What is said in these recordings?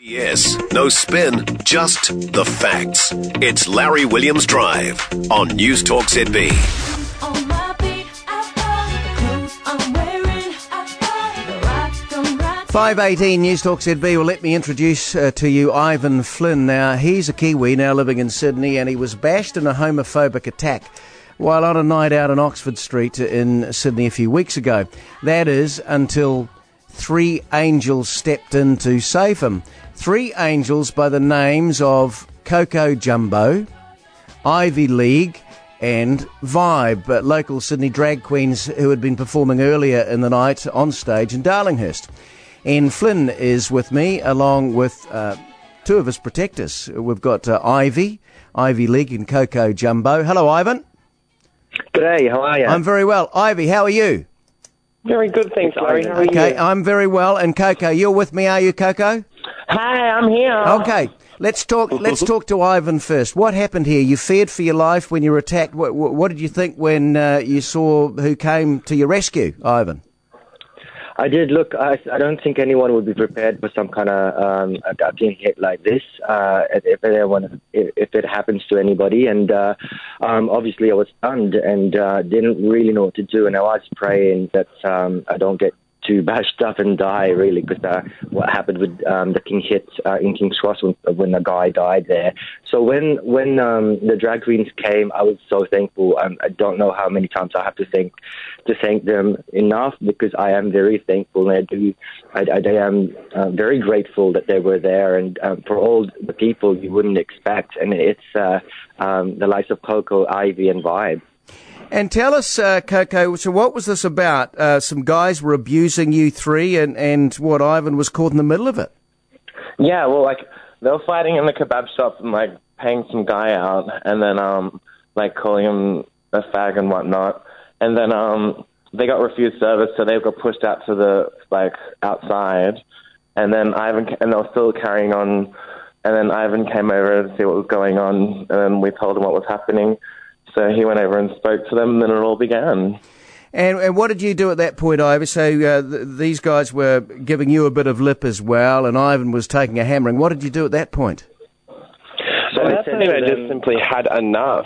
Yes, no spin, just the facts. It's Larry Williams Drive on News Talk ZB. 5:18 News Talk ZB. Well, let me introduce to you Ivan Flynn. Now, he's a Kiwi now living in Sydney, and he was bashed in a homophobic attack while on a night out on Oxford Street in Sydney a few weeks ago. That is, until 3 angels stepped in to save him. 3 angels by the names of Coco Jumbo, Ivy League and Vibe, local Sydney drag queens who had been performing earlier in the night on stage in Darlinghurst. And Flynn is with me along with 2 of his protectors. We've got Ivy League and Coco Jumbo. Hello, Ivan. G'day, how are you? I'm very well. Ivy, how are you? Very good, thanks, Larry. How are you? Okay, I'm very well. And Coco, you're with me, are you, Coco? Hi, I'm here. Okay, let's talk to Ivan first. What happened here? You feared for your life when you were attacked. What did you think when you saw who came to your rescue, Ivan? I did look. I don't think anyone would be prepared for some kind of being hit like this. If it happens to anybody, and obviously I was stunned and didn't really know what to do, and I was praying that I don't get too bashed up and die, really, because what happened with the King hit in King's Cross when the guy died there. So when the drag queens came, I was so thankful. I don't know how many times I have to thank them enough, because I am very thankful, and I am very grateful that they were there, and for all the people you wouldn't expect. And it's the likes of Coco, Ivy, and Vibe. And tell us, Coco, so what was this about? Some guys were abusing you 3 and what, Ivan was caught in the middle of it? Yeah, well, they were fighting in the kebab shop and, paying some guy out and then, calling him a fag and whatnot. And then, they got refused service, so they got pushed out to the, outside. And then and they were still carrying on. And then Ivan came over to see what was going on, and we told him what was happening. So he went over and spoke to them, and then it all began. And what did you do at that point, Ivy? So these guys were giving you a bit of lip as well, and Ivan was taking a hammering. What did you do at that point? So that's when I just simply had enough.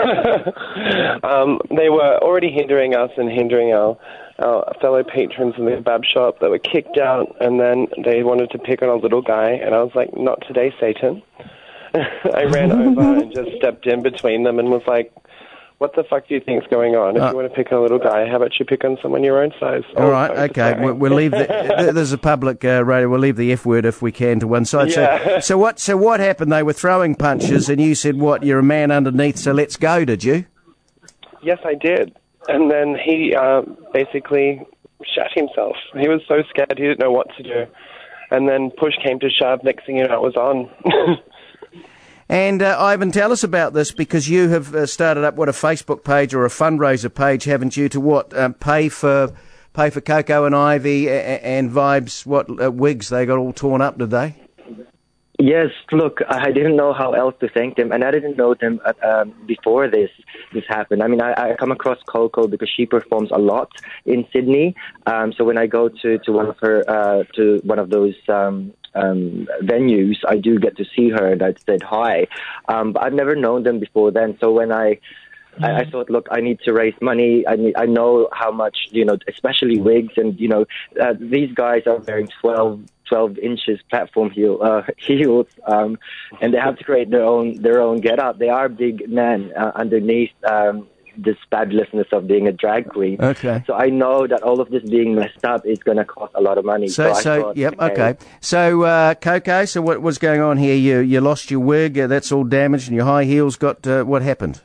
They were already hindering us and hindering our fellow patrons in the kebab shop. They were kicked out, and then they wanted to pick on a little guy, and I was like, not today, Satan. I ran over and just stepped in between them and was like, what the fuck do you think's going on? If you want to pick on a little guy, how about you pick on someone your own size? All right, okay. We'll leave there's a public radio. We'll leave the F word if we can to one side. Yeah. So what happened? They were throwing punches, and you said, "What? You're a man underneath, so let's go." Did you? Yes, I did. And then he basically shot himself. He was so scared he didn't know what to do. And then push came to shove. Next thing you know, it was on. And Ivan, tell us about this, because you have started up, a Facebook page or a fundraiser page, haven't you, to pay for Coco and Ivy and Vibes, wigs? They got all torn up, did they? Yes, look, I didn't know how else to thank them, and I didn't know them before this happened. I mean, I come across Coco because she performs a lot in Sydney. So when I go to one of those venues, I do get to see her, and I said hi. But I've never known them before then. So when I thought, look, I need to raise money. I know how much, especially wigs, and these guys are wearing 12 inches platform heels, and they have to create their own get up. They are big men underneath this fabulousness of being a drag queen. Okay. So I know that all of this being messed up is going to cost a lot of money. So okay. So Coco, so what was going on here? You lost your wig. That's all damaged, and your high heels got. What happened?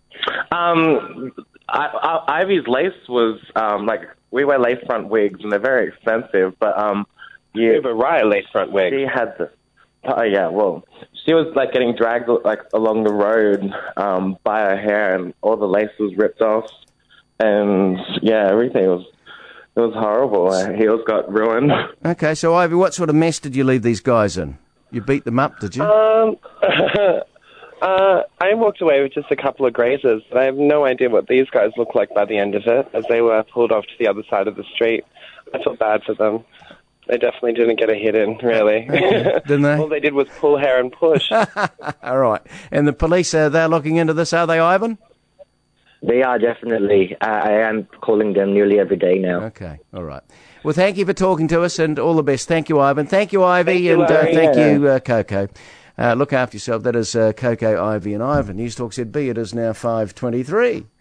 Ivy's lace was we wear lace front wigs, and they're very expensive, but you have a riot lace front wig. She had the she was getting dragged along the road by her hair, and all the lace was ripped off, and everything was horrible. Her heels got ruined. Okay, so Ivy, what sort of mess did you leave these guys in? You beat them up, did you? I walked away with just a couple of grazes, but I have no idea what these guys look like by the end of it, as they were pulled off to the other side of the street. I felt bad for them. They definitely didn't get a hit in, really. Didn't they? All they did was pull hair and push. All right. And the police, they're looking into this, are they, Ivan? They are definitely. I am calling them nearly every day now. Okay. All right. Well, thank you for talking to us, and all the best. Thank you, Ivan. Thank you, Ivy, Thank you, and Larry. thank you, Coco. Look after yourself. That is Coco, Ivy, and Ivan. News Talk ZB. It is now 5:23.